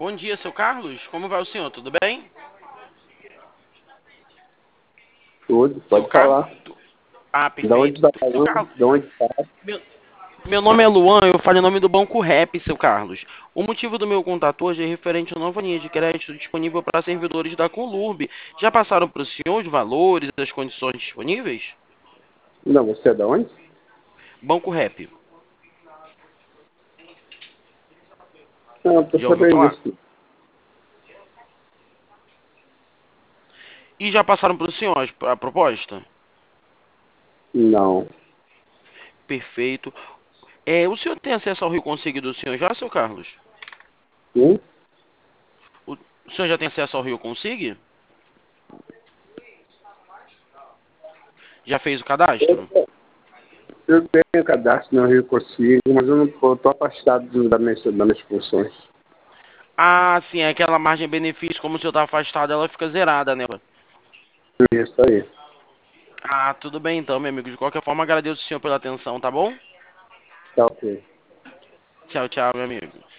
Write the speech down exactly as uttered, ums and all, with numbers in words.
Bom dia, seu Carlos. Como vai o senhor? Tudo bem? Tudo, Seu pode Carlos? falar. Ah, De onde perfeito. está Seu falando? Carlos, De onde está? meu, meu nome é Luan, eu falo em nome do Banco Rap, seu Carlos. O motivo do meu contato hoje é referente a uma nova linha de crédito disponível para servidores da Conlurb. Já passaram para o senhor os valores, as condições disponíveis? Não, você é de onde? Banco Rap. Não, estou Já ouviu sabendo falar? disso. E já passaram para o senhor as- a proposta? Não. Perfeito. É, o senhor tem acesso ao Rio Consigo do senhor já, seu Carlos? Hum? O, o senhor já tem acesso ao Rio Consigo? Já fez o cadastro? Eu, eu tenho cadastro no Rio Consigo, mas eu não estou afastado do- da minha, das minhas funções. Ah, sim, é aquela margem de benefício, como o senhor tá afastado, ela fica zerada, né? Isso aí. Ah, tudo bem então, meu amigo. De qualquer forma, agradeço o senhor pela atenção, tá bom? Tá ok. Tchau, tchau, meu amigo.